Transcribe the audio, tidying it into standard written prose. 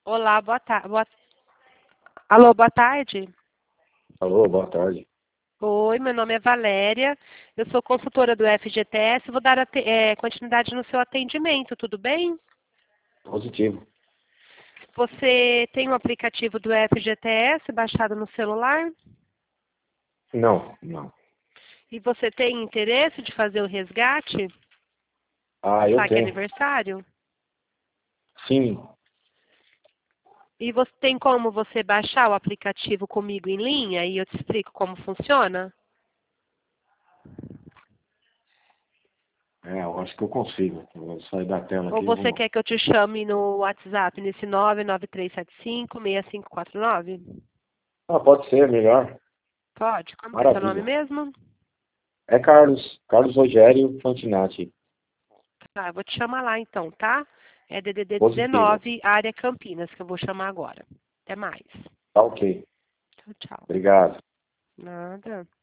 Olá, boa tarde. Alô, boa tarde. Alô, boa tarde. Oi, meu nome é Valéria. Eu sou consultora do FGTS. Vou dar continuidade no seu atendimento, tudo bem? Positivo. Você tem um aplicativo do FGTS baixado no celular? Não. E você tem interesse de fazer o resgate? Ah, eu Saque tenho. aniversário? Sim. E você tem como você baixar o aplicativo comigo em linha e eu te explico como funciona? Eu acho que eu consigo. Eu vou sair da tela Ou aqui e você vou. quer que eu te chame no WhatsApp, nesse 993756549? Ah, pode ser, melhor. Pode? Como que é seu nome Maravilha. mesmo? É Carlos Rogério Fantinatti. Tá, eu vou te chamar lá então, tá? É DDD Positivo. 19, área Campinas, que eu vou chamar agora. Até mais. Tá ok. Tchau, tchau. Obrigado. Nada.